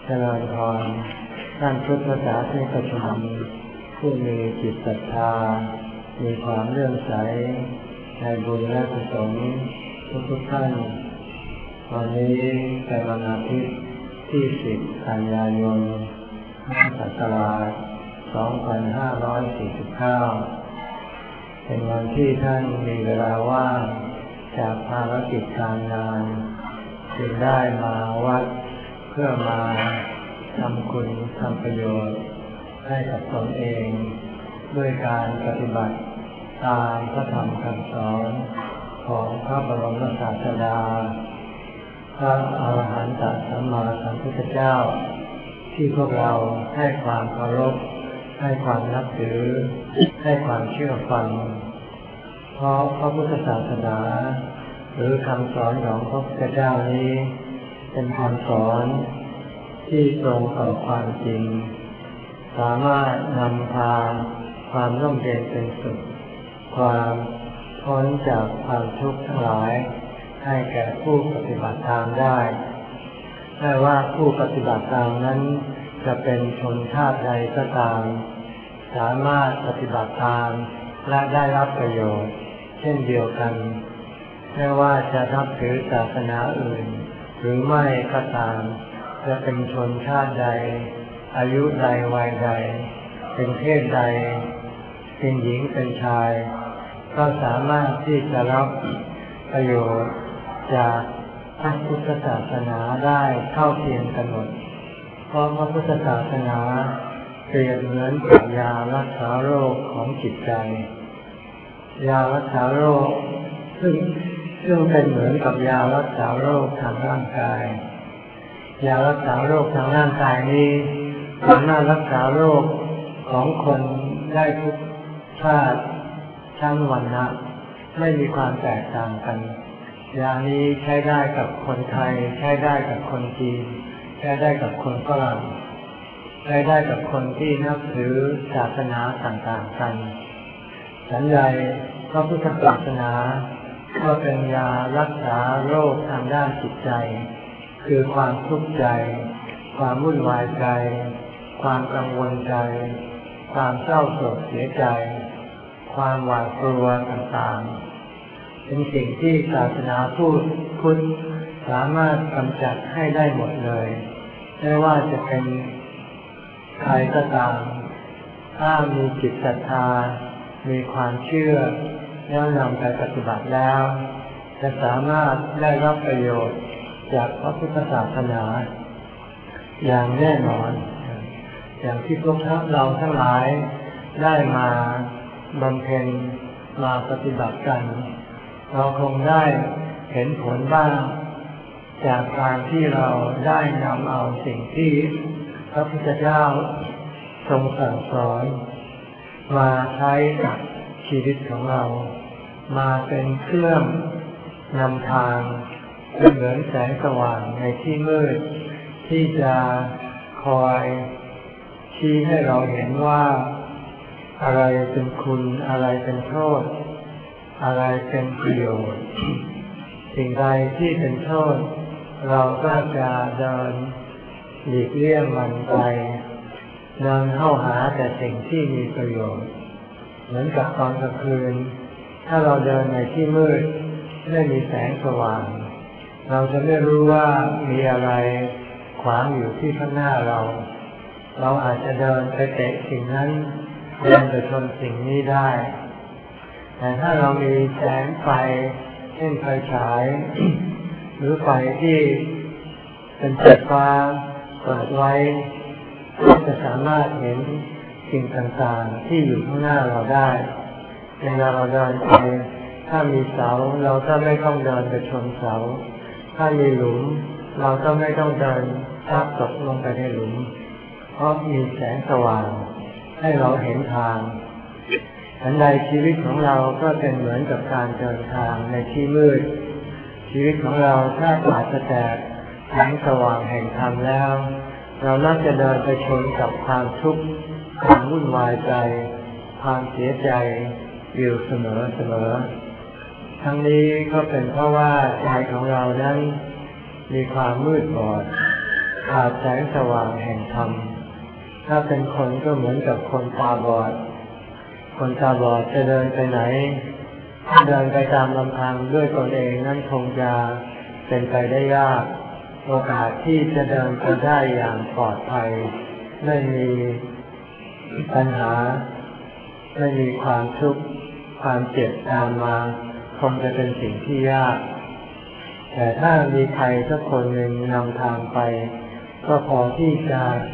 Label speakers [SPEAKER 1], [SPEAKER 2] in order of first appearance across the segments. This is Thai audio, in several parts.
[SPEAKER 1] เจริญพรท่านพุทธศาสนิกชนผู้มีจิตศรัทธามีความเลื่อมใสในบุญและกุศลทุกท่านวันนี้เป็นวันอาทิตย์ที่10 กันยายน พุทธศักราช 2549 เป็นวันที่ท่านมีเวลาว่างจากภารกิจการงานจึงได้มาวัดเพื่อมาทำคุณทำประโยชน์ให้กับตนเองด้วยการปฏิบัติตามพระธรรมคำสอนของพระบรมศาสดาพระอรหันตสัมมาสัมพุทธเจ้าที่พวกเราให้ความเคารพให้ความนับถือให้ความเชื่อฟังเพราะพระพุทธศาสนาหรือคำสอนของพระพุทธเจ้านี้เป็นคำสอนที่ตรงต่อความจริงสามารถนำพาความร่มเย็นเป็นสุขความพ้นจากความทุกข์ทั้งหลายให้แก่ผู้ปฏิบัติตามได้ไม่ว่าผู้ปฏิบัติตามนั้นจะเป็นชนชาติใดก็ตามสามารถปฏิบัติตามและได้รับประโยชน์เช่นเดียวกันไม่ว่าจะนับถือศาสนาอื่นหรือไม่ก็ตามจะเป็นชนชาติใดอายุใดวัยใดเป็นเพศใดเป็นหญิงเป็นชายก็สามารถที่จะรับประโยชน์จากพระพุทธศาสนาได้เท่าเทียมกันหมดเพราะพระพุทธศาสนาเปรียบเหมือนกับยารักษาโรคของจิตใจยารักษาโรคซึ่งเป็นเหมือนกับยารักษาโรคทางร่างกายยารักษาโรคทางร่างกายนี้สามารถรักษาโรคของคนได้ทุกชาติชั้นวรรณะไม่มีความแตกต่างกันยานี้ใช้ได้กับคนไทยใช้ได้กับคนจีนใช้ได้กับคนฝรั่งใช้ได้กับคนที่นับถือศาสนาต่างๆกันฉันใดพระพุทธศาสนาก็เป็นยารักษาโรคทางด้านจิตใจคือความทุกข์ใจความวุ่นวายใจความกังวลใจความเศร้าโศกเสียใจความหวาดกลัวต่างๆเป็นสิ่งที่ศาสนาพุทธสามารถกำจัดให้ได้หมดเลยไม่ว่าจะเป็นใครก็ตามถ้ามีจิตศรัทธามีความเชื่อแล้วนำไปปฏิบัติแล้วจะสามารถได้รับประโยชน์จากพระพุทธศาสนาอย่างแน่นอนอย่างที่พวกเราทั้งหลายได้มาบำเพ็ญมาปฏิบัติกันเราคงได้เห็นผลบ้างจากการที่เราได้นำเอาสิ่งที่พระพุทธเจ้าทรงสั่งสอนมาใช้กับชีวิตของเรามาเป็นเครื่องนำทางเป็นเหมือนแสงสว่างในที่มืดที่จะคอยชี้ให้เราเห็นว่าอะไรเป็นคุณอะไรเป็นโทษอะไรเป็นประโยชน์สิ่งใดที่เป็นโทษเราก็จะเดินหลีกเลี่ยงมันไปเดินเข้าหาแต่สิ่งที่มีประโยชน์เหมือนกับตอนกลางคืนถ้าเราเดินในที่มืดไม่มีแสงสว่างเราจะไม่รู้ว่ามีอะไรขวางอยู่ที่ข้างหน้าเราอาจจะเดินไปเตะสิ่งนั้นเดินไปชนสิ่งนี้ได้แต่ถ้าเรามีแสงไฟเช่นไฟฉาย หรือไฟที่เป็นไฟฟ้าเปิดไว้ก็จะสามารถเห็นสิ่งต่างๆที่อยู่ข้างหน้าเราได้เวลาเราเดินไปถ้ามีเสาเราก็ไม่ต้องเดินไปชนเสาถ้ามีหลุมเราก็ไม่ต้องเดินพลัดตกลงไปในหลุมเพราะมีแสงสว่างให้เราเห็นทางอันใดชีวิตของเราก็เป็นเหมือนกับการเดินทางในที่มืดชีวิตของเราถ้าปราศจากแสงสว่างแห่งธรรมแล้วเราน่าจะเดินไปชนกับความทุกข์ความวุ่นวายใจความเสียใจอยู่เสมอทั้งนี้ก็เป็นเพราะว่าใจของเรานั้นมีความมืดบอดขาดแสงสว่างแห่งธรรมถ้าเป็นคนก็เหมือนกับคนตาบอดคนตาบอดจะเดินไปไหนเดินไปตามลำพังด้วยตนเองนั่นคงจะเป็นไปได้ยากโอกาสที่จะเดินไปได้อย่างปลอดภัยไม่มีปัญหาไม่มีความทุกข์ความเจ็บตามมาคงจะเป็นสิ่งที่ยากแต่ถ้ามีใครสักคนหนึ่งนำทางไปก็พอที่จะ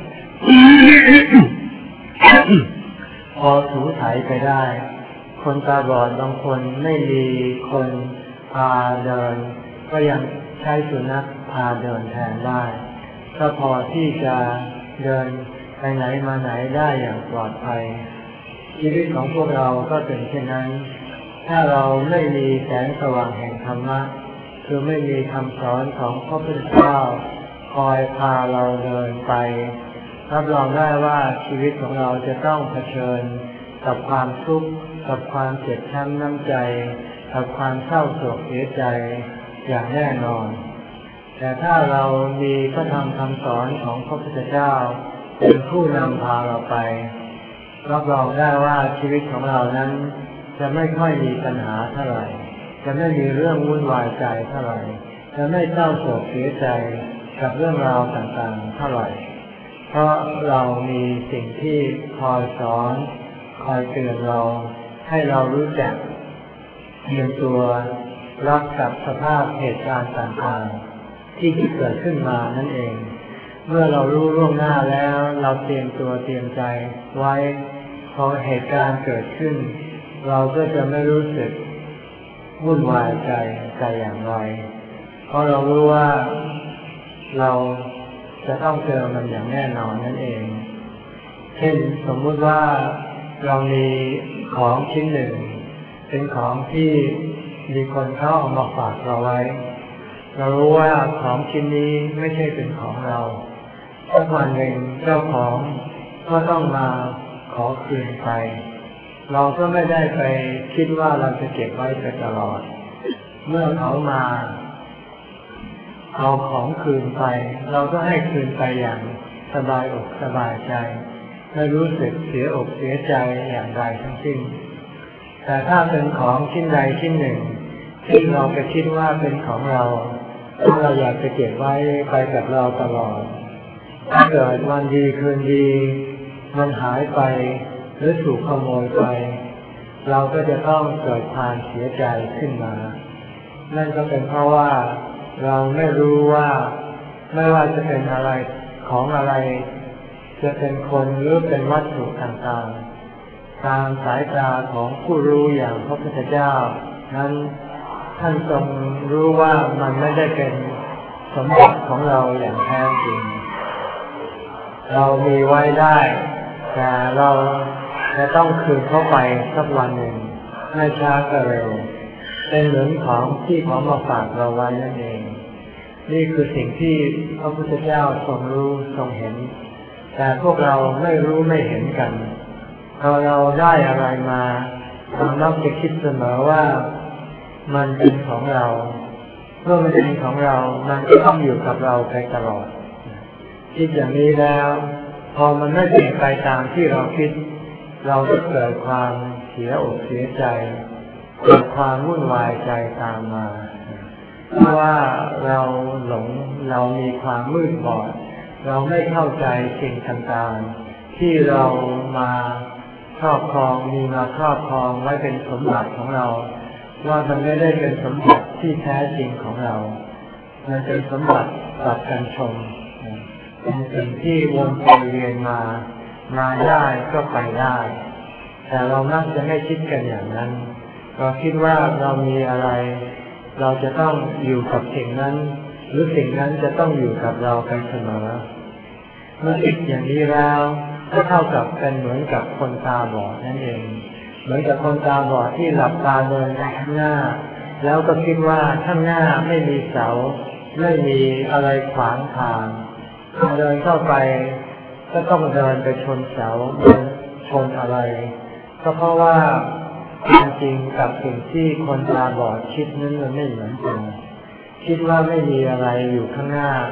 [SPEAKER 1] พอถูถ่ายไปได้คนตาบอดบางคนไม่มีคนพาเดินก็ยังใช้สุนัขพาเดินแทนได้ก็พอที่จะเดินไปไหนมาไหนได้อย่างปลอดภัยชีวิตของพวกเราก็เป็นเช่นนั้นถ้าเราไม่มีแสงสว่างแห่งธรรมะคือไม่มีคำสอนของพระพุทธเจ้าคอยพาเราเดินไปรับรองได้ว่าชีวิตของเราจะต้องเผชิญกับความทุกข์กับความเจ็บช้ำน้ำใจกับความเศร้าโศกเสียใจอย่างแน่นอนแต่ถ้าเรามีพระธรรมคำสอนของพระพุทธเจ้าเป็นผู้นำพาเราไปรับรองได้ว่าชีวิตของเรานั้นจะไม่ค่อยมีปัญหาเท่าไหร่จะไม่มีเรื่องวุ่นวายใจเท่าไหร่จะไม่เศร้าโศกเสียใจกับเรื่องราวต่างๆเท่าไหร่เพราะเรามีสิ่งที่คอยสอนคอยเตือนเราให้เรารู้จักเตรียมตัวรับกับสภาพเหตุการณ์ต่างๆที่เกิดขึ้นมานั่นเองเมื่อเรารู้ล่วงหน้าแล้วเราเตรียมตัวเตรียมใจไว้พอเหตุการณ์เกิดขึ้นเราก็จะไม่รู้สึกวุ่นวายใจอย่างไรเพราะเรารู้ว่าเราจะต้องเจอมันอย่างแน่นอนนั่นเองเช่นสมมุติว่าเรามีของชิ้นหนึ่งเป็นของที่มีคนเขาเอามาฝากเราไว้เรารู้ว่าของชิ้นนี้ไม่ใช่เป็นของเราสักวันหนึ่งเจ้าของก็ต้องมาขอคืนไปเราก็ไม่ได้ไปคิดว่าเราจะเก็บไว้ไปตลอดเมื่อเขามาเอาของคืนไปเราก็ให้คืนไปอย่างสบายอกสบายใจไม่รู้สึกเสียอกเสียใจอย่างใดทั้งสิ้นแต่ถ้าเป็นของชิ้นใดชิ้นหนึ่งที่เราไปคิดว่าเป็นของเราเราอยากจะเก็บไว้ไปกับเราตลอดถ้าเกิดวันดีคืนดีมันหายไปหรือถูกขโมยไปเราก็จะต้องเกิดความเสียใจขึ้นมานั่นก็เป็นเพราะว่าเราไม่รู้ว่าไม่ว่าจะเป็นอะไรของอะไรจะเป็นคนหรือเป็นวัตถุต่างๆตามสายตาของผู้รู้อย่างพระพุทธเจ้านั้นท่านทรงรู้ว่ามันไม่ได้เป็นสมบัติของเราอย่างแท้จริงเรามีไว้ได้แต่เราจะต้องคืนเข้าไปสักวันหนึ่งไม่ช้าก็เร็วเป็นเหมือนของที่เขามาฝากเราไว้นั่นเองนี่คือสิ่งที่พระพุทธเจ้าทรงรู้ทรงเห็นแต่พวกเราไม่รู้ไม่เห็นกันพอเราได้อะไรมาเรามักจะคิดเสมอว่ามันเป็นของเราเมื่อมันเป็นของเรามันก็ต้องอยู่กับเราไปตลอดคิดอย่างนี้แล้วพอมันไม่เป็นไปตามที่เราคิดเราจะเกิดความเสียอกเสียใจเกิดความวุ่นวายใจตามมาเพราะว่าเราหลงเรามีความมืดบอดเราไม่เข้าใจสิ่งต่างๆที่เรามาครอบครองมีมาครอบครองไว้เป็นสมบัติของเราว่ามันไม่ได้เป็นสมบัติที่แท้จริงของเรามันเป็นสมบัติตัดกันชมเป็นสิ่งที่วนไปเวียนมาได้ก็ไปได้แต่เรามักจะไม่คิดกันอย่างนั้นเราคิดว่าเรามีอะไรเราจะต้องอยู่กับสิ่งนั้นหรือสิ่งนั้นจะต้องอยู่กับเราไปเสมอเมื่อคิดอย่างนี้แล้วก็เท่ากับเป็นเหมือนกับคนตาบอดนั่นเองเหมือนกับคนตาบอดที่หลับตาเดินไปข้างหน้าแล้วก็คิดว่าข้างหน้าไม่มีเสาไม่มีอะไรขวางทางเดินเข้าไปก็ต้องเดินไปชนเสาเดินชนอะไรก็เพราะว่าความจริงกับสิ่งที่คนตาบอดคิดนั้นมันไม่เหมือนกันคิดว่าไม่มีอะไรอยู่ข้างหน้า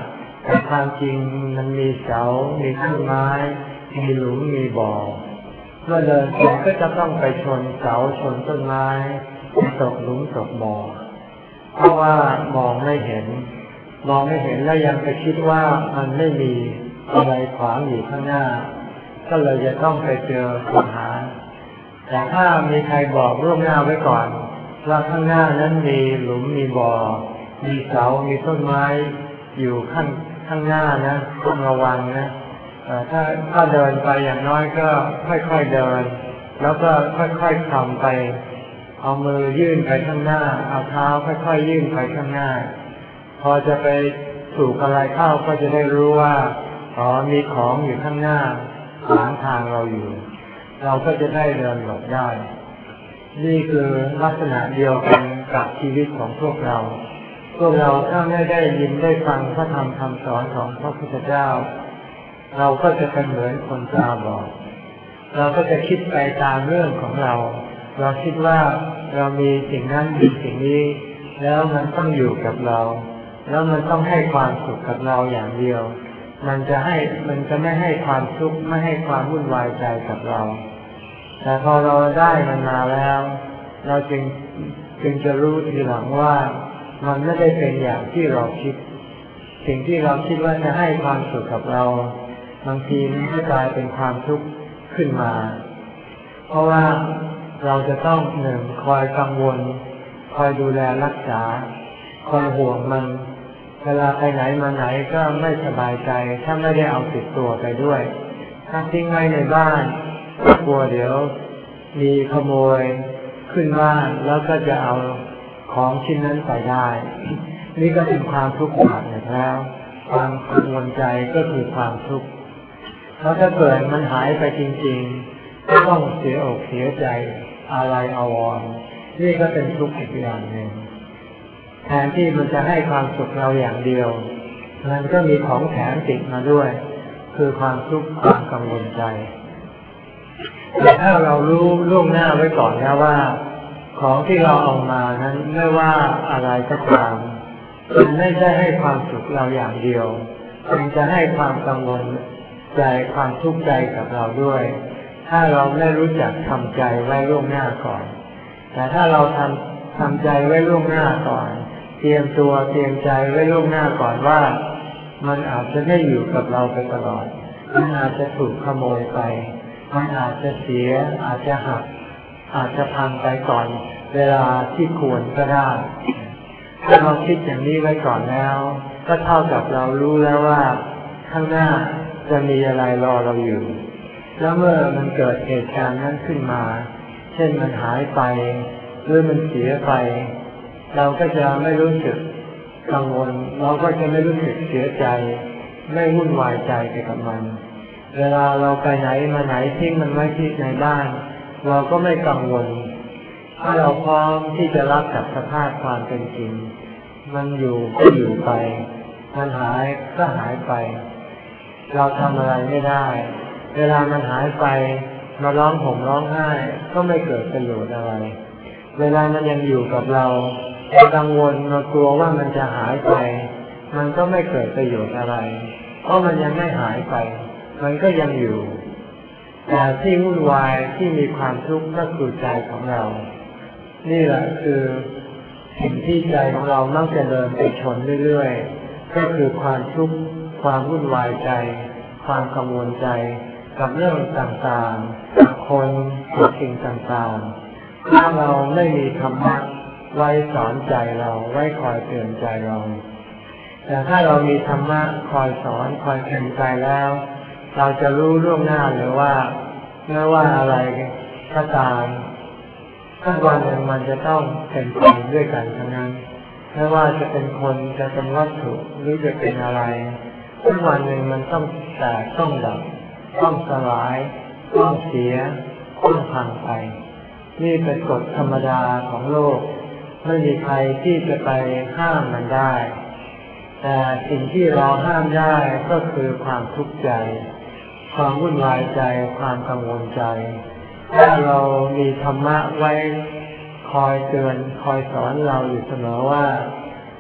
[SPEAKER 1] แต่ความจริงมันมีเสามีต้นไม้มีหลุมมีบ่อเมื่อเดินไปก็จะต้องไปชนเสาชนต้นไม้ตกหลุมตกบ่อเพราะว่ามองไม่เห็นแล้วยังไปคิดว่ามันไม่มีอะไรขวางอยู่ข้างหน้าก็เลยจะต้องไปเจอปัญหาแต่ถ้ามีใครบอกล่วงหน้าไว้ก่อนว่าข้างหน้านั้นมีหลุมมีบ่อมีเสามีต้นไม้อยู่ข้างหน้านะต้องระวังนะถ้าเดินไปอย่างน้อยก็ค่อยๆเดินแล้วก็ค่อยๆทำไปเอามือยื่นไปข้างหน้าเอาเท้าค่อยๆยื่นไปข้างหน้าพอจะไปถูกอะไรเข้าก็จะได้รู้ว่ามีของอยู่ข้างหน้าขวางทางเราอยู่เราก็จะได้เดินหลบได้นี่คือลักษณะเดียวกันกับชีวิตของพวกเราถ้าไม่ได้ยินได้ฟังพระธรรมคำสอนของพระพุทธเจ้าเราก็จะเป็นเหมือนคนตาบอดเราก็จะคิดไปตามเรื่องของเราคิดว่าเรามีสิ่งนั้นมีสิ่งนี้แล้วมันต้องอยู่กับเราแล้วมันต้องให้ความสุขกับเราอย่างเดียวมันจะไม่ให้ความทุกข์ไม่ให้ความวุ่นวายใจกับเราแต่พอเราได้มันมาแล้วเราจึงจะรู้ทีหลังว่ามันไม่ได้เป็นอย่างที่เราคิดสิ่งที่เราคิดว่าจะให้ความสุขกับเราบางทีมันก็กลายเป็นความทุกข์ขึ้นมาเพราะว่าเราจะต้องหนึ่งคอยกังวลคอยดูแลรักษาคอยห่วงมันเวลาไปไหนมาไหนก็ไม่สบายใจถ้าไม่ได้เอาติดตัวไปด้วยถ้าทิ้งไว้ในบ้านก็กลัวเดี๋ยวมีขโมยขึ้นบ้านแล้วก็จะเอาของชิ้นนั้นไปได้นี่ก็เป็นความทุกข์หนักแล้วความกังวลใจก็คือความทุกข์แล้วถ้าเกิดมันหายไปจริงๆก็ต้องเสียอกเสียใจอะไรอาวรณ์นี่ก็เป็นทุกข์อีกอย่างหนึ่งแทนที่มันจะให้ความสุขเราอย่างเดียวมันก็มีของแถมติดมาด้วยคือความทุกข์ความกังวลใจแต่ถ้าเรารู้ล่วงหน้าไว้ก่อนนะว่าของที่เราเอามานั้นไม่ว่าอะไรก็ตามมันไม่ได้ให้ความสุขเราอย่างเดียวมันจะให้ความกังวลใจความทุกข์ใจกับเราด้วยถ้าเราไม่รู้จักทำใจไว้ล่วงหน้าก่อนแต่ถ้าเราทำใจไว้ล่วงหน้าก่อนเตรียมตัวเตรียมใจไว้ล่วงหน้าก่อนว่ามันอาจจะไม่อยู่กับเราไปตลอดมันอาจจะถูกขโมยไปมันอาจจะเสียอาจจะหักอาจจะพังไปก่อนเวลาที่ควรก็ได้ถ้าเราคิดอย่างนี้ไว้ก่อนแล้วก็เท่ากับเรารู้แล้วว่าข้างหน้าจะมีอะไรรอเราอยู่แล้วเมื่อมันเกิดเหตุการณ์นั้นขึ้นมาเช่นมันหายไปหรือมันเสียไปเราก็จะไม่รู้สึกกังวลเราก็จะไม่รู้สึกเสียใจไม่วุ่นวายใจไปกับมันเวลาเราไปไหนมาไหนทิ้งมันไว้ที่ในบ้านเราก็ไม่กังวลถ้าเราพร้อมที่จะรับกับสภาพความเป็นจริงมันอยู่ก็อยู่ไปมันหายก็หายไปเราทำอะไรไม่ได้เวลามันหายไปมาร้องห่มร้องไห้ก็ไม่เกิดประโยชน์อะไรเวลามันยังอยู่กับเรากังวลเรากลัวว่ามันจะหายไปมันก็ไม่เกิดประโยชน์อะไรเพราะมันยังไม่หายไปมันก็ยังอยู่แต่ที่วุ่นวายที่มีความทุกข์ก็คือใจของเรานี่แหละคือสิ่งที่ใจของเรามักจะเดินไปชนเรื่อยๆก็คือความทุกข์ความวุ่นวายใจความกังวลใจกับเรื่องต่างๆกับคนกับสิ่งต่างๆถ้าเราไม่มีธรรมะไว้สอนใจเราไว้คอยเตือนใจเราแต่ถ้าเรามีธรรมะคอยสอนคอยเตือนใจแล้วเราจะรู้ล่วงหน้าเลยว่าไม่ว่าอะไรก็ตามสักวันหนึ่งมันจะต้องเป็นไปด้วยกันทั้งนั้นไม่ว่าจะเป็นคนจะเป็นวัตถุหรือจะเป็นอะไรสักวันหนึ่งมันต้องแตกต้องดับต้องสลายต้องเสียต้องพังไปนี่เป็นกฎธรรมดาของโลกไม่มีใครที่จะไปห้ามมันได้แต่สิ่งที่เราห้ามได้ก็คือความทุกข์ใจความวุ่นวายใจความกังวลใจถ้าเรามีธรรมะไว้คอยเตือนคอยสอนเราอยู่เสมอว่า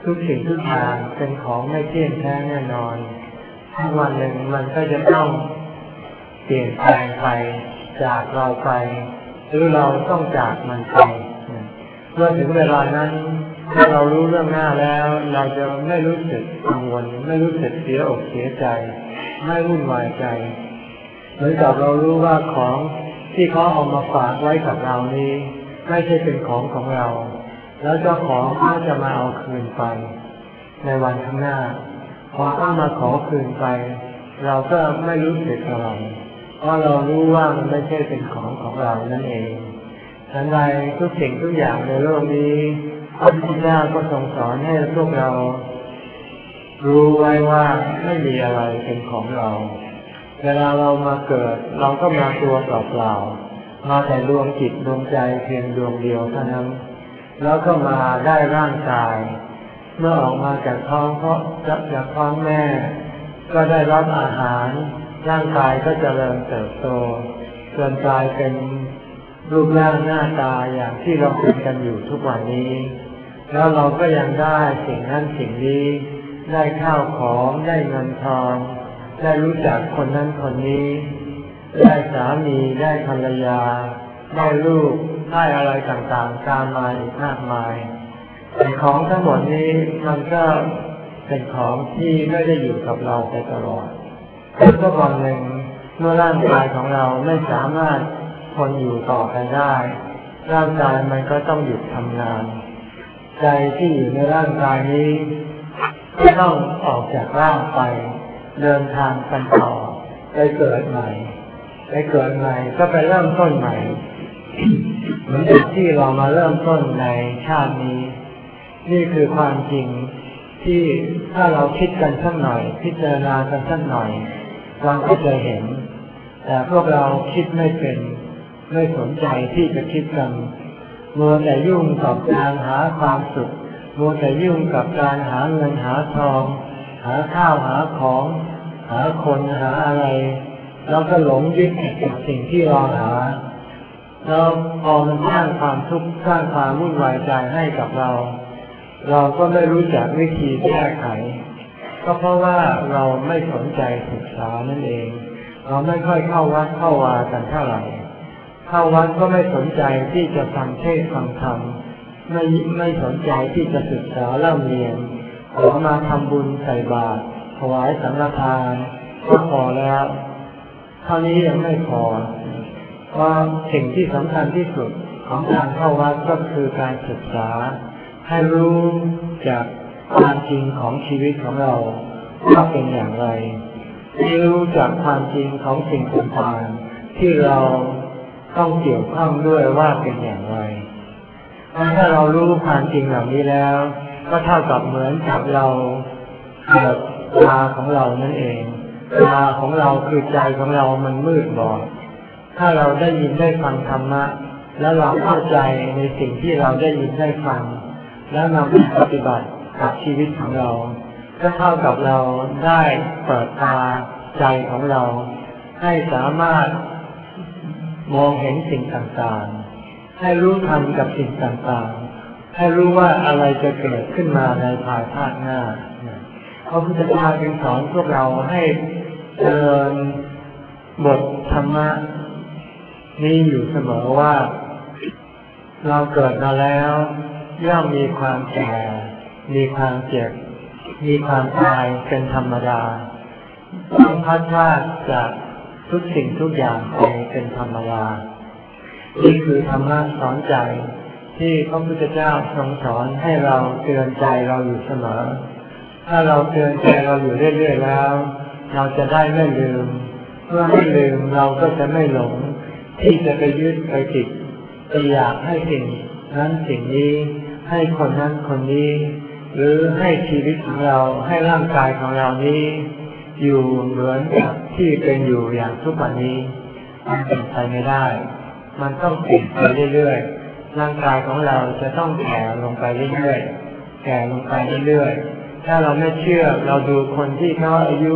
[SPEAKER 1] ทุกสิ่งทุกอย่างเป็นของไม่เที่ยงแท้แน่นอนวันหนึ่งมันก็จะต้องเปลี่ยนแปลงไปจากเราไปหรือเราต้องจากมันไปเมื่อถึงเวลานั้นถ้าเรารู้เรื่องหน้าแล้วเราจะไม่รู้สึกกังวลไม่รู้สึกเสียอกเสียใจไม่วุ่นวายใจเหมือนกับเรารู้ว่าของที่เขาเอามาฝากไว้กับเรานี้ไม่ใช่เป็นของเราแล้วเจ้าของเขาจะมาเอาคืนไปในวันข้างหน้าพอเขามาขอคืนไปเราก็ไม่รู้สึกอะไรเพราะเรารู้ว่ามันไม่ใช่เป็นของเรานั่นเองทันใดทุกสิ่งทุกอย่างในโลกนี้พระพุทธเจ้าก็ทรงสอนให้พวกเรารู้ไว้ว่าไม่มีอะไรเป็นของเราเวลาเรามาเกิดเราก็มาตัวเปล่าๆมาแต่ดวงจิตดวงใจเพียงดวงเดียวเท่านั้นแล้วก็มาได้ร่างกายเมื่อออกมาจากท้องจากท้องแม่ก็ได้รับอาหารร่างกายก็เจริญเติบโตจนกลายเป็นรูปร่างหน้าตาอย่างที่เราเป็นกันอยู่ทุกวันนี้แล้วเราก็ยังได้สิ่งนั้นสิ่งนี้ได้ข้าวของได้เงินทองได้รู้จักคนนั้นคนนี้ได้สามีได้ภรรยาได้ลูกได้อะไรต่างๆตามมาอีกมากมายแต่ของทั้งหมดนี้มันก็เป็นของที่ไม่ได้อยู่กับเราไปตลอดสักวันหนึ่งเมื่อร่างกายของเราไม่สามารถทนอยู่ต่อไปได้ร่างกายมันก็ต้องหยุดทำงานใจที่อยู่ในร่างกายนี้ก็ต้องออกจากร่างไปเดินทางกันต่อไปเกิดใหม่ก็ไปเริ่มต้นใหม่เหมือนที่เรามาเริ่มต้นในชาตินี้นี่คือความจริงที่ถ้าเราคิดกันสักหน่อยพิจารณากันสักหน่อยเราก็จะเห็นแต่พวกเราคิดไม่เป็นไม่สนใจที่จะคิดกันมัวแต่ยุ่งกับการหาความสุขมัวแต่ยุ่งกับการหาเงินหาทองหาข้าวหาของหาคนหาอะไรแล้วก็หลงยึดกับสิ่งที่เราหาแล้วพอมันสร้างความทุกข์สร้างความวุ่นวายใจให้กับเราก็ไม่รู้จักวิธีแก้ไขก็เพราะว่าเราไม่สนใจศึกษานั่นเองเราไม่ค่อยเข้าวัดเข้าวากันเท่าไหร่เข้าวัดก็ไม่สนใจที่จะฟังเทศน์ฟังธรรมไม่สนใจที่จะศึกษาเล่าเรียนขอมาทำบุญใส่บาตรถวายสังฆทานก็พอแล้วเท่านี้ยังไม่พอเพราะสิ่งที่สำคัญที่สุดของการเข้าวัดก็คือการศึกษาให้รู้จากความจริงของชีวิตของเราว่าเป็นอย่างไรให้รู้จากความจริงของสิ่งต่างๆที่เราต้องเกี่ยวข้องด้วยว่าเป็นอย่างไรถ้าเรารู้ความจริงเหล่านี้แล้วก็เท่ากับเหมือนกับเราเปิดตาของเรานั่นเองตาของเราคือใจของเรามันมืดบอดถ้าเราได้ยินได้ฟังธรรมะแล้วเราเข้าใจในสิ่งที่เราได้ยินได้ฟังแล้วนำไปปฏิบัติกับชีวิตของเราก็เท่ากับเราได้เปิดตาใจของเราให้สามารถมองเห็นสิ่งต่างๆให้รู้ทันกับสิ่งต่างๆให้รู้ว่าอะไรจะเกิดขึ้นมาในภายภาคหน้าพระพุทธเจ้าจึงสอนพวกเราให้เจริญบทธรรมะนี้อยู่เสมอว่าเราเกิดมาแล้วย่อมมีความแก่มีความเจ็บมีความตายเป็นธรรมดาต้องพัดพรากจากทุกสิ่งทุกอย่างไปเป็นธรรมดานี่คือธรรมะสอนใจที่พระพุทธเจ้าทรงสอนให้เราเตือนใจเราอยู่เสมอถ้าเราเตือนใจเราอยู่เรื่อยๆแล้วเราจะได้ไม่ลืมเมื่อไม่ลืมเราก็จะไม่หลงที่จะไปยึดไปติดไปอยากให้สิ่งนั้นสิ่งนี้ให้คนนั้นคนนี้หรือให้ชีวิตของเราให้ร่างกายของเรานี้อยู่เหมือนกับที่เป็นอยู่อย่างทุกวันนี้มันเป็นไปไม่ได้มันต้องเปลี่ยนไปเรื่อยๆร่างกายของเราจะต้องแก่ลงไปเรื่อยๆแก่ลงไปเรื่อยๆถ้าเราไม่เชื่อเราดูคนที่เขาอายุ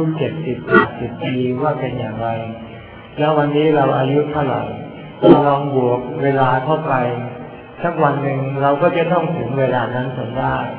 [SPEAKER 1] 70-80 ปีว่าเป็นอย่างไรแล้ววันนี้เราอายุเท่าไหร่เราลองบวกเวลาเข้าไปสักวันหนึ่งเราก็จะต้องถึงเวลานั้นจนได้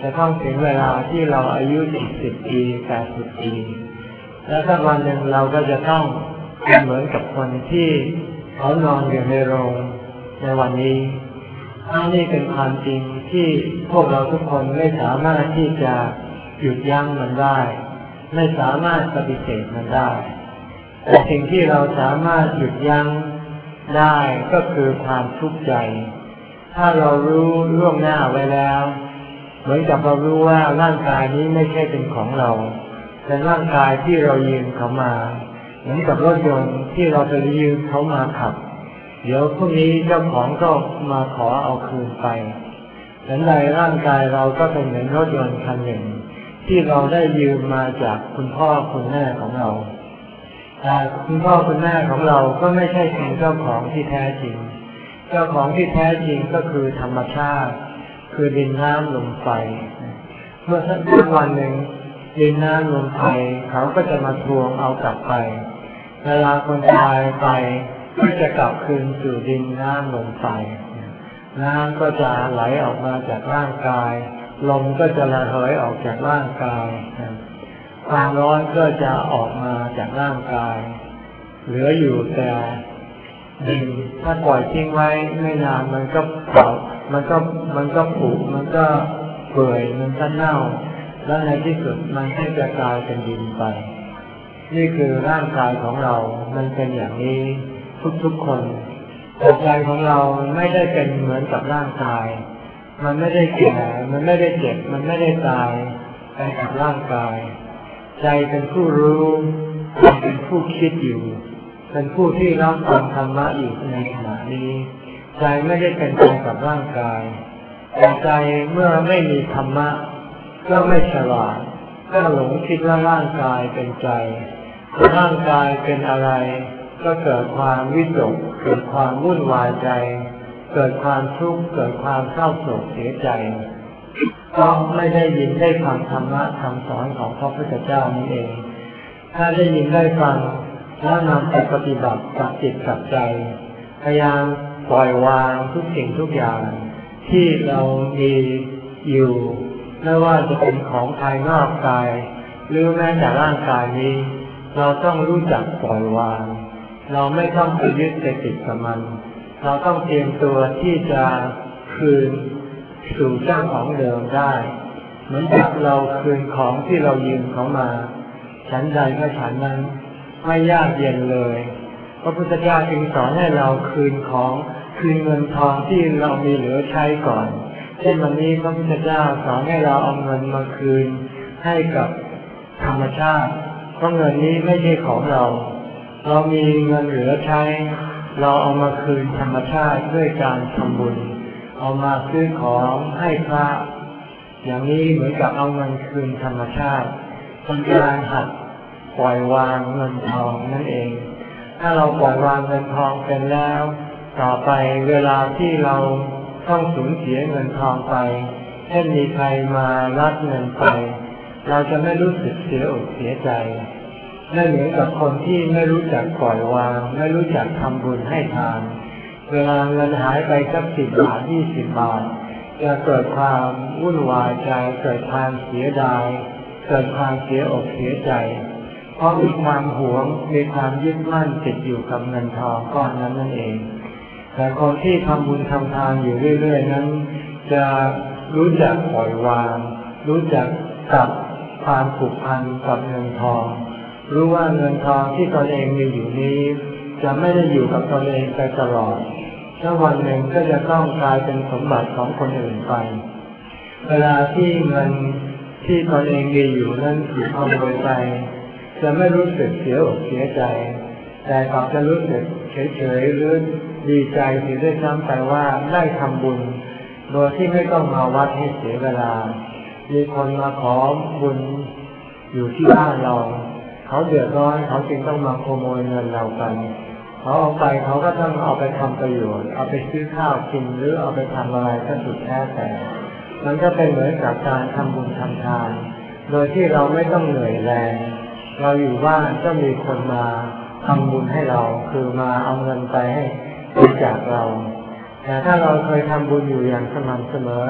[SPEAKER 1] จะต้องถึงเวลาที่เราอายุ70 ปี80 ปีแล้วสักวันหนึ่งเราก็จะต้องเป็นเหมือนกับคนที่เขานอนอยู่ในโรงในวันนี้นี่เป็นความจริงที่พวกเราทุกคนไม่สามารถที่จะหยุดยั้งมันได้ไม่สามารถปฏิเสธมันได้แต่สิ่งที่เราสามารถหยุดยั้งได้ก็คือความทุกข์ใจถ้าเรารู้ล่วงหน้าไว้แล้วเหมือนกับเรารู้ว่าร่างกายนี้ไม่ใช่เป็นของเราเป็นร่างกายที่เรายืมเขามาเหมือนกับรถยนต์ที่เราไปยืมเขามาขับเดี๋ยวพรุ่งนี้เจ้าของก็มาขอเอาคืนไปดังนั้นร่างกายเราก็เป็นเหมือนรถยนต์คันหนึ่งที่เราได้ยืมมาจากคุณพ่อคุณแม่ของเราแต่คุณพ่อคุณแม่ของเราก็ไม่ใช่เป็นเจ้าของที่แท้จริงเจ้าของที่แท้จริงก็คือธรรมชาติคือดินน้ำลมไฟเมื่อสักวันหนึ่งดินน้ำลมไฟเขาก็จะมาทวงเอากลับไปเวลาคนตายไปก็จะกลับคืนสู่ดินน้ำลมไฟน้ำก็จะไหลออกมาจากร่างกายลมก็จะระเหยออกจากร่างกายความร้อนก็จะออกมาจากร่างกายเหลืออยู่แต่ดินถ้าปล่อยทิ้งไว้ไม่นานมันก็เผามันก็ผุมันก็เปื่อยมันก็เน่าแล้วในที่สุดมันก็จะกลายเป็นดินไปนี่คือร่างกายของเรามันเป็นอย่างนี้ทุกๆคนแต่ใจของเราไม่ได้เป็นเหมือนกับร่างกายมันไม่ได้แก่มันไม่ได้เจ็บมันไม่ได้ตายไปกับร่างกายใจเป็นผู้รู้เป็นผู้คิดอยู่เป็นผู้ที่รับฟังธรรมะอยู่ในขณะนี้ใจไม่ได้เป็นไปกับร่างกายแต่ใจเมื่อไม่มีธรรมะก็ไม่ฉลาดก็หลงคิดว่าร่างกายเป็นใจร่างกายเป็นอะไรก็เกิดความวิตกเกิดความวุ่นวายใจเกิดความทุกข์เกิดความเศร้าโศกเสียใจเพราะไม่ได้ยินได้ฟังธรรมะคำสอนของพระพุทธเจ้านี่เองถ้าได้ยินได้ฟังแล้วนำไปปฏิบัติกับจิตกับใจพยายามปล่อยวางทุกสิ่งทุกอย่างที่เรามีอยู่ไม่ว่าจะเป็นของภายนอกกายหรือแม้แต่ร่างกายนี้เราต้องรู้จักปล่อยวางเราไม่ต้องไปยึดไปติดกับมันเราต้องเตรียมตัวที่จะคืนสู่เจ้าของเดิมได้เหมือนกับเราคืนของที่เรายืมเขามาฉันใดก็ฉันนั้นไม่ยากเย็นเลยพระพุทธเจ้าจึงสอนให้เราคืนเงินทองที่เรามีเหลือใช้ก่อนเช่นวันนี้พระพุทธเจ้าสอนให้เราเอาเงินมาคืนให้กับธรรมชาติเพราะเงินนี้ไม่ใช่ของเรามีเงินเหลือใช้เราเอามาคืนธรรมชาติด้วยการทำบุญเอามาซื้อของให้พระอย่างนี้เหมือนกับเอาเงินคืนธรรมชาติเป็นการหัดปล่อยวางเงินทองนั่นเองถ้าเราปล่อยวางเงินทองเป็นแล้วต่อไปเวลาที่เราต้องสูญเสียเงินทองไปเช่นมีใครมาลักเงินไปเราจะไม่รู้สึกเสียอกเสียใจไม่เหมือนกับคนที่ไม่รู้จักปล่อยวางไม่รู้จักทำบุญให้ทานเวลาเงินหายไปสัก10 บาท20 บาทจะเกิดความวุ่นวายใจเกิดความเสียดายเกิดความเสียอกเสียใจเพราะมีความหวงมีความยึดมั่นติดอยู่กับเงินทองก้อนนั้นนั่นเองแต่คนที่ทำบุญทำทานอยู่เรื่อยๆนั้นจะรู้จักปล่อยวางรู้จักกับความผูกพันกับเงินทองรู้ว่าเงินทองที่ตนเองมีอยู่นี้จะไม่ได้อยู่กับตนเองไปตลอดถ้าวันหนึ่งก็จะต้องกลายเป็นสมบัติของคนอื่นไปเวลาที่เงินที่ตนเองมีอยู่นั้นถูกขโมยไปจะไม่รู้สึกเสียอกเสียใจแต่กลับจะรู้สึกเฉยๆหรือดีใจเสียด้วยซ้ำไปว่าได้ทำบุญโดยที่ไม่ต้องมาวัดให้เสียเวลามีคนมาขอบุญอยู่ที่บ้านเราเขาเดือดร้อนเขาจึงต้องมาขโมยเงินเราไปเขาเอาไปเขาก็ต้องเอาไปทำประโยชน์เอาไปซื้อข้าวกินหรือเอาไปทำอะไรก็สุดแท้แต่มันก็เป็นเหมือนกับการทำบุญทำทานโดยที่เราไม่ต้องเหนื่อยแรงเราอยู่บ้านก็มีคนมาทำบุญให้เราคือมาเอาเงินไปให้บริจาคเราแต่ถ้าเราเคยทำบุญอยู่อย่างสม่ำเสมอเค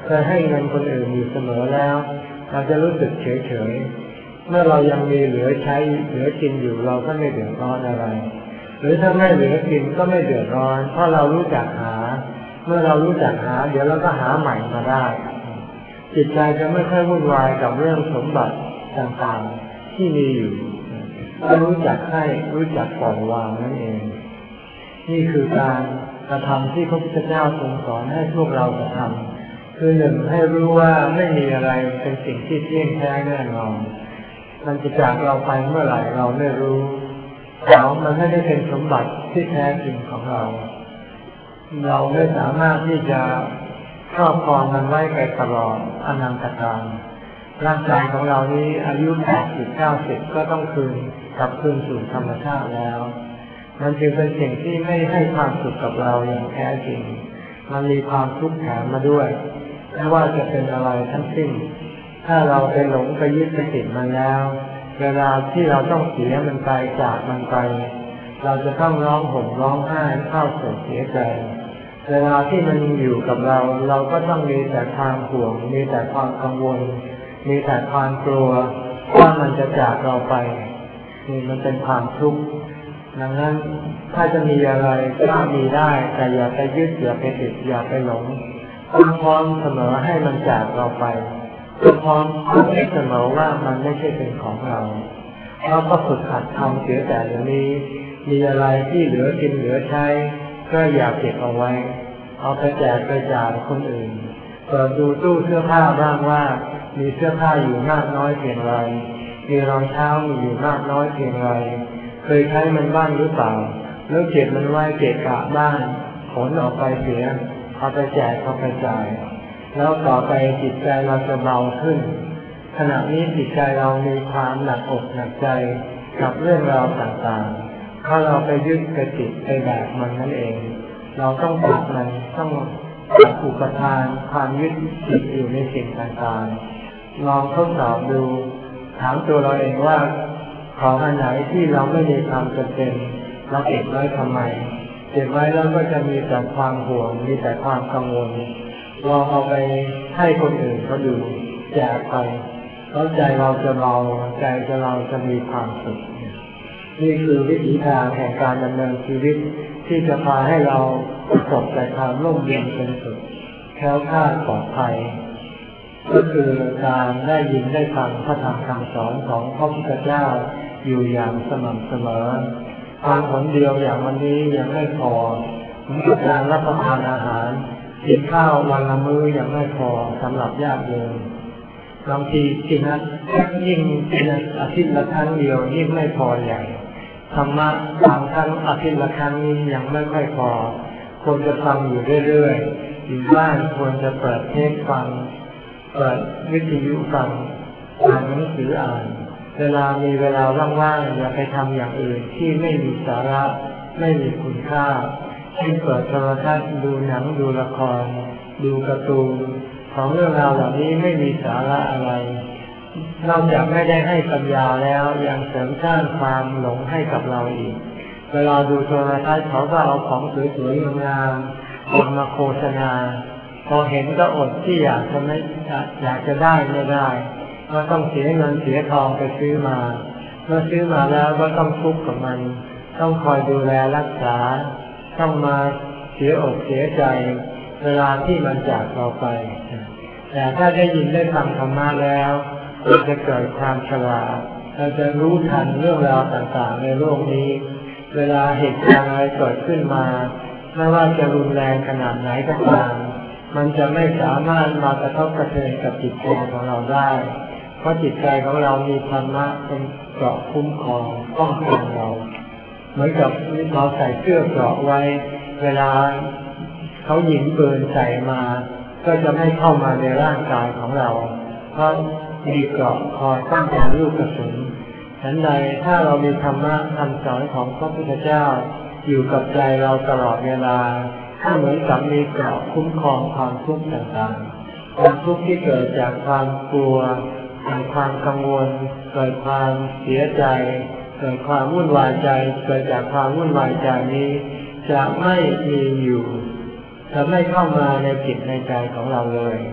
[SPEAKER 1] เคยให้เงินคนอื่นอยู่เสมอแล้วเราจะรู้สึกเฉยๆเมื่อเรายังมีเหลือใช้เหลือกินอยู่เราก็ไม่เดือดร้อนอะไรหรือถ้าไม่เหลือกินก็ไม่เดือดร้อนเพราะเรารู้จักหาเมื่อเรารู้จักหาเดี๋ยวเราก็หาใหม่มาได้จิตใจจะไม่ค่อยวุ่นวายกับเรื่องสมบัติต่างๆที่มีอยู่ก็รู้จักให้รู้จักปล่อยวางนั่นเองนี่คือการกระทำที่พระพุทธเจ้าทรงสอนให้พวกเรากระทำคือหนึ่งให้รู้ว่าไม่มีอะไรเป็นสิ่งที่เที่ยงแท้แน่นอนมันจะจากเราไปเมื่อไหร่เราไม่รู้แล้วมันไม่ได้เป็นสมบัติที่แท้จริงของเราเราไม่สามารถที่จะครอบครองมันไว้ไปตลอดอนันตกาลร่างกายของเรานี้อายุ80-90ก็ต้องกลับคืนสู่ธรรมชาติแล้วมันจึงเป็นสิ่งที่ไม่ให้ความสุขกับเราอย่างแท้จริงมันมีความทุกข์แถมมาด้วยไม่ว่าจะเป็นอะไรทั้งสิ้นถ้าเราไปหลงไปยึดไปติดมันแล้วเวลาที่เราต้องเสียมันไปจากมันไปเราจะต้องร้องห่มร้องไห้เศร้าโศกเสียใจเวลาที่มันอยู่กับเราเราก็ต้องมีแต่ความห่วงมีแต่ความกังวลมีแต่ความกลัวว่ามันจะจากเราไปนี่มันเป็นความทุกข์ดังนั้นถ้าจะมีอะไรก็มีได้แต่อย่าไปยึดอย่าไปติดอย่าไปหลงต้องพร้อมเสมอให้มันจากเราไปต้องพร้อมคิดเสมอว่ามันไม่ใช่เป็นของเราเราก็ฝึกหัดทำเสียแต่อย่างนี้มีอะไรที่เหลือกินเหลือใช้ก็อย่าเก็บเอาไว้เอาไปแจกไปจ่ายคนอื่นเปิดดูตู้เสื้อผ้าบ้างว่ามีเสื้อผ้าอยู่มากน้อยเพียงไรมีรองเท้ามีอยู่มากน้อยเพียงไรเคยใช้มันบ้างหรือเปล่าแล้วเก็บมันไว้เกะกะบ้างขนออกไปเสียเอาไปแจกเอาไปจ่ายแล้วต่อไปจิตใจเราจะเบาขึ้นขณะนี้จิตใจเรามีความหนักอกหนักใจกับเรื่องราวต่างๆถ้าเราไปยึดไปติดไปแบกมันนั่นเองเราต้องตัดมันต้องตัดอุปทานความยึดติดอยู่ในสิ่งต่างๆลองทดสอบดูถามตัวเราเองว่าของอันไหนที่เราไม่มีความจำเป็นเราเก็บไว้ทำไมเก็บไว้แล้วก็จะมีแต่ความห่วงมีแต่ความกังวลลองเอาไปให้คนอื่นเขาดูแจกไปแล้วใจเราจะเบาใจเราจะมีความสุขนี่คือวิถีทางแห่งการดำเนินชีวิตที่จะพาให้เราประสบแต่ความร่มเย็นเป็นสุขแคล้วคลาดปลอดภัยก็คือการได้ยินได้ฟังพระธรรมคำสอนของพระพุทธเจ้าอยู่อย่างสม่ำเสมอฟังหนเดียวอย่างวันนี้ยังไม่พอการรับประทานอาหารกินข้าววันละมื้อยังไม่พอสำหรับญาติโยมบางทีกินยิ่งกินอาทิตย์ละครั้งเดียวยิ่งไม่พอใหญ่ธรรมะบางครั้งอาทิตย์ละครั้งนี้ยังไม่ค่อยพอควรจะฟังอยู่เรื่อยๆอยู่บ้านควรจะเปิดเทปฟังเปิดวิทยุฟังอ่านหนังสืออ่านเวลามีเวลาว่างๆอย่าไปทำอย่างอื่นที่ไม่มีสาระไม่มีคุณค่าเช่นเปิดโทรทัศน์ดูหนังดูละครดูการ์ตูนของเรื่องราวเหล่านี้ไม่มีสาระอะไรนอกจากไม่ได้ให้ปัญญาแล้วยังเสริมสร้างความหลงให้กับเราอีกเวลาดูโทรทัศน์เขาก็เอาของสวยๆงามๆมาโฆษณาพอเห็นก็อดที่อยากจะได้ไม่ได้ก็ต้องเสียเงินเสียทองไปซื้อมาเมื่อซื้อมาแล้วก็ต้องทุกข์กับมันต้องคอยดูแลรักษาต้องมาเสียอกเสียใจเวลาที่มันจากเราไปแต่ถ้าได้ยินได้ฟังธรรมะแล้วเราจะเกิดความฉลาดเราจะรู้ทันเรื่องราวต่างๆในโลกนี้เวลาเหตุการณ์อะไรเกิดขึ้นมาไม่ว่าจะรุนแรงขนาดไหนก็ตามมันจะไม่สามารถมากระทบกระเทือนกับจิตใจของเราได้เพราะจิตใจของเรามีธรรมะเป็นเกราะคุ้มครองป้องกันเราเหมือนกับเราใส่เสื้อเกราะไว้เวลาเขายิงปืนใส่มาก็จะไม่เข้ามาในร่างกายของเราเพราะมีเกราะคอยป้องกันลูกกระสุนฉันใดถ้าเรามีธรรมะคำสอนของพระพุทธเจ้าอยู่กับใจเราตลอดเวลาก็เหมือนกับมีเกราะคุ้มครองความทุกข์ต่างๆความทุกข์ที่เกิดจากความกลัวเกิดความกังวลเกิดความเสียใจเกิดความวุ่นวายใจเกิดจากความวุ่นวายใจนี้จะไม่มีอยู่จะไม่เข้ามาในจิตในใจของเราเลย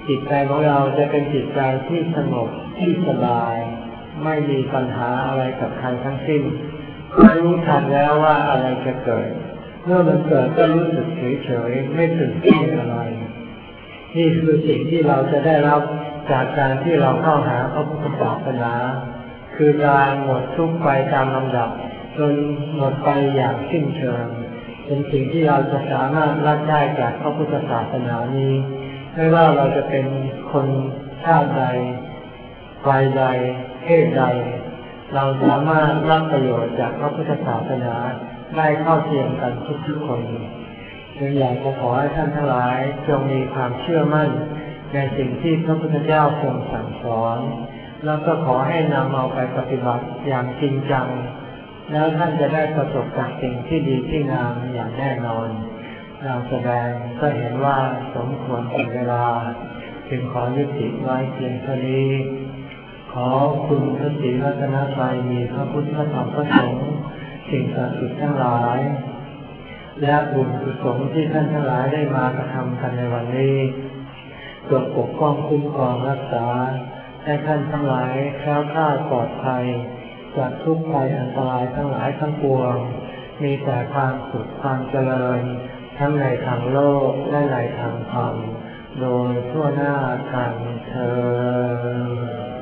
[SPEAKER 1] จิตใจของเราจะเป็นจิตใจที่สงบที่สบายไม่มีปัญหาอะไรกับใครทั้งสิ้นรู้ทันแล้วว่าอะไรจะเกิดเมื่อมันเกิดก็รู้สึกเฉยๆไม่ตื่นเต้นอะไรนี่คือสิ่งที่เราจะได้รับจากการที่เราเข้าหาพระพุทธศาสนาคือการหมดทุกข์ไปตามลำดับจนหมดไปอย่างสิ้นเชิงเป็นสิ่งที่เราจะสามารถรับได้จากพระพุทธศาสนานี้ไม่ว่าเราจะเป็นคนชาติใดวัยใดเพศใดเราสามารถรับประโยชน์จากพระพุทธศาสนาได้เท่าเทียมกันทุกๆคนจึงอยากจะขอให้ท่านทั้งหลายจงมีความเชื่อมั่นในสิ่งที่พระพุทธเจ้าทรงสั่งสอนแล้วก็ขอให้นำเอาไปปฏิบัติอย่างจริงจังแล้วท่านจะได้ประสบกับสิ่งที่ดีที่งามอย่างแน่นอนเราแสดงก็เห็นว่าสมควรเป็นเวลาจึงขอยุติไว้เพียงเท่านี้ขอคุณพระศรีรัตนตรัยมีพระพุทธพระธรรมพระสงฆ์สิ่งศักดิ์สิทธิ์ทั้งหลายและบุญกุศลที่ท่านทั้งหลายได้มากระทำกันในวันนี้จงปกป้องคุ้มครองรักษาให้ท่านทั้งหลายแคล้วคลาดปลอดภัยจากทุกภัยอันตรายทั้งหลายทั้งปวงมีแต่ความสุขความเจริญทั้งในทางโลกและในทางธรรมโดยทั่วหน้ากันเทอญ